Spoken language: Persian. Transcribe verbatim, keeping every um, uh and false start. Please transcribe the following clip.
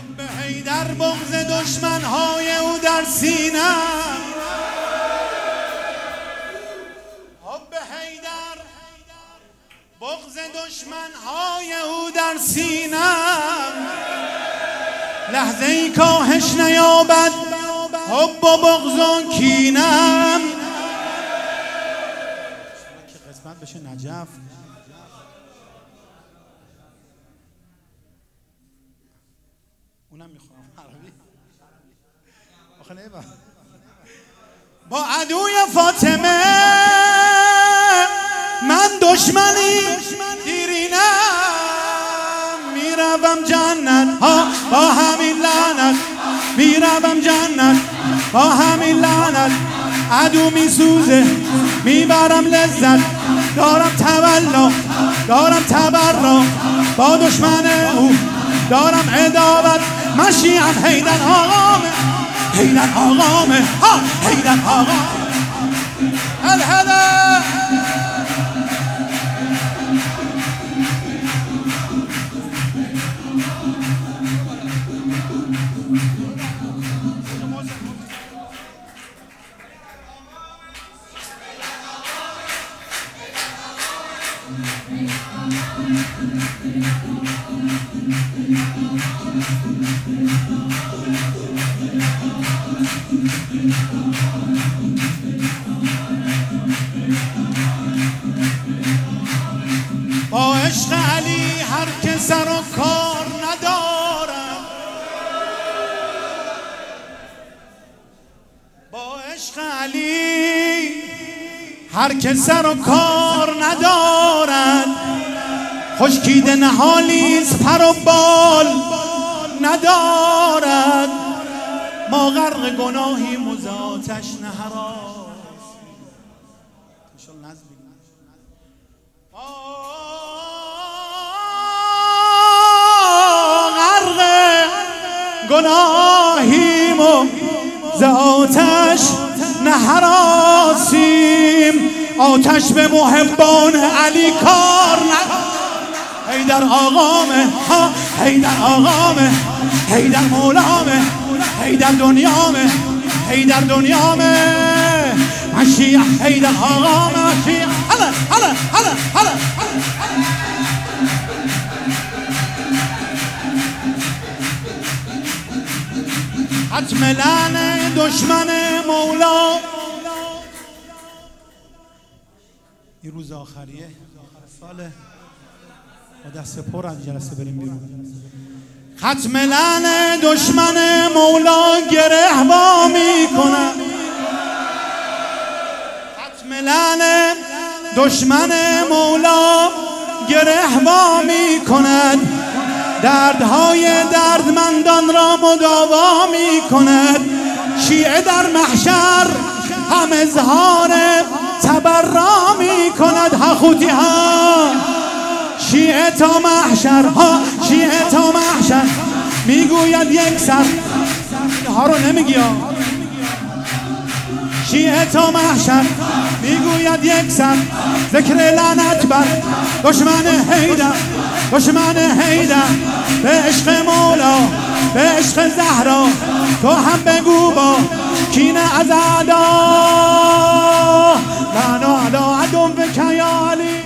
حب حیدر بغض دشمنهای او در سینم، حب حیدر بغض دشمنهای او در سینم، لحظه ای کاهش نیابد حب و بغض و کینم. که قسمت بشه نجف. اونم میخوام عربی آخه نیبا. با عدوی فاطمه من دشمنی دیرینم، میروم جنت ها با همین لعنت، میروم جنت با همین لعنت. عدو میسوزه میبرم لذت، دارم تولا دارم تبرا با دشمن او، دارم عداوت. من شیعم حیدر آقامه، حیدر آقامه، ها حیدر آقامه. الهدا با عشق علی هر که سر و کار ندارم، با عشق علی هر که سر و کار ندارد، خشکیده نهالیز پر و بال ندارد. ما غرق گناهی مزاتش نهراس، غرق گناهیم و ز آتش نهراسیم. آتش به محبان علی کار ندارد. حیدر آقامه، ها حیدر آقامه، حیدر مولامه، حیدر دنیامه، حیدر دنیامه. من شیعه حیدر آقامه، من شیعه. هلا هلا هلا هلا حتم لعنه دشمن مولا. این روز آخریه، آخر ساله، با دست پر از جلسه بریم بیرون. ختم لعنه دشمن مولا گره وا میکنه، ختم لعنه دشمن مولا گره وا میکند. دردهای دردمندان را مداوا میکند. شیعه در محشر هم اظهار تبرا میکند. حقوتی ها شیعه تا محشر، ها شیعه تا محشر میگوید یک سر. ها رو نمیگی ها. شیعه تا محشر میگوید یک سر. ذکر لعنت بر دشمن حیدر، دشمن حیدر. به عشق مولا، به عشق زهرا تو هم بگو با کینه از اعدا. لعنو علی عدو بک یا علی.